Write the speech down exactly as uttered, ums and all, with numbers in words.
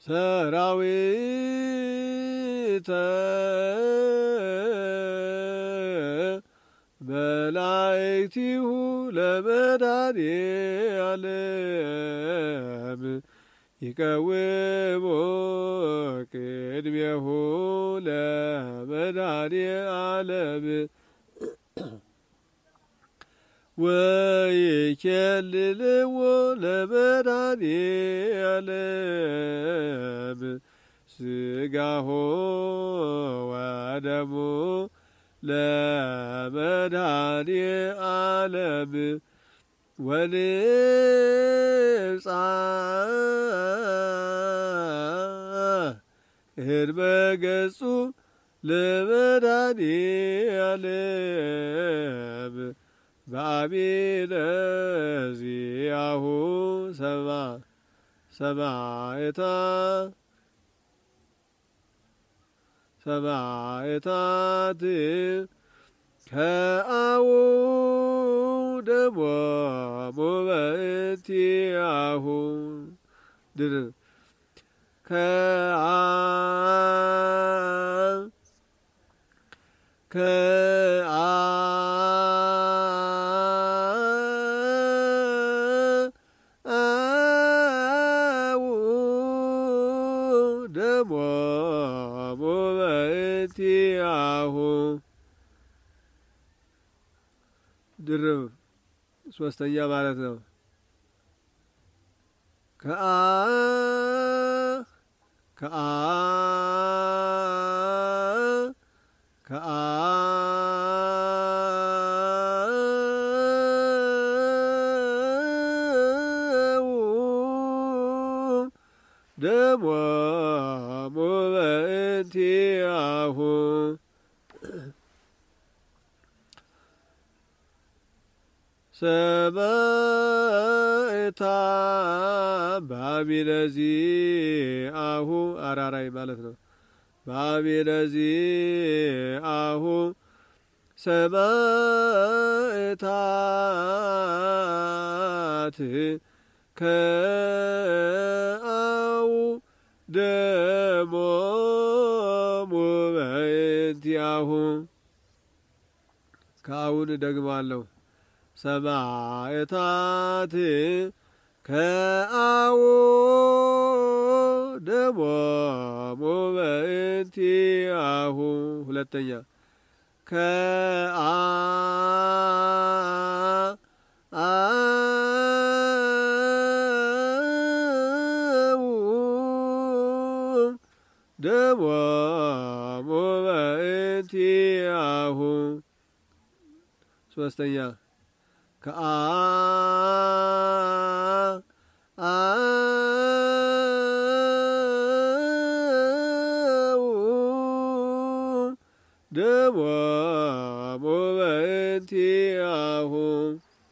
ሰራዊተ መላእክቲሁ ለመድኃኔዓለም ይቀውሙ ቅድሜሁ ለመድኃኔዓለም ወይኬልልዎ ለመድኃኔዓለም ሥጋሁ ወደሙ ለመድኃኔዓለም ወንብጻ ቅድመ ገጹ ለመድኃኔዓለም በአሚነ ዚአሁ ሰማ ሰማዕታ ሰማዕታት ከአው ደሞሙ በእንቲአሁ ድር ከአ ከአው ደሞሙ በእንቲአሁ ድርብ ሶስተኛ ማለት ነው። ከአ ከአ ከአው ደሞሙ በእንቲአሁ ሰማዕታ በአሚነ ዚአሁ አራራይ ማለት ነው። በአሚነ ዚአሁ ሰማዕታት ከአው ደሞሙ በእንቲአሁ ከአውን ደግማለሁ። ሰማዕታት ከአው ደሞሙ በእንቲአሁ ሁለተኛ ከአው ደሞሙ በእንቲአሁ ሶስተኛ ከአው ደሞሙ በእንቲአሁ